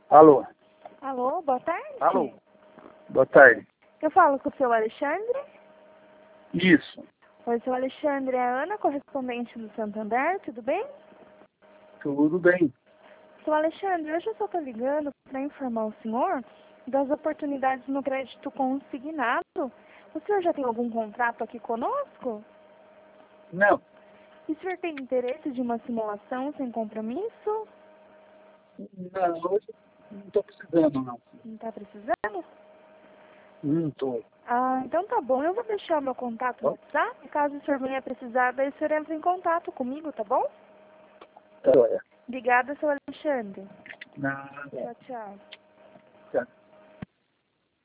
Alô? Alô, boa tarde. Alô? Boa tarde. Eu falo com o seu Alexandre. Isso. Oi, seu Alexandre, é a Ana, correspondente do Santander, tudo bem? Tudo bem. Seu Alexandre, hoje eu só estou ligando para informar o senhor das oportunidades no crédito consignado. O senhor já tem algum contrato aqui conosco? Não. E o senhor tem interesse de uma simulação sem compromisso? Não, hoje não estou precisando, não. Não está precisando? Não estou. Ah, então tá bom. Eu vou deixar o meu contato no WhatsApp. Caso o senhor venha precisar, daí o senhor entra em contato comigo, tá bom? Olha. Obrigada, seu Alexandre. Nada. Tchau, tchau.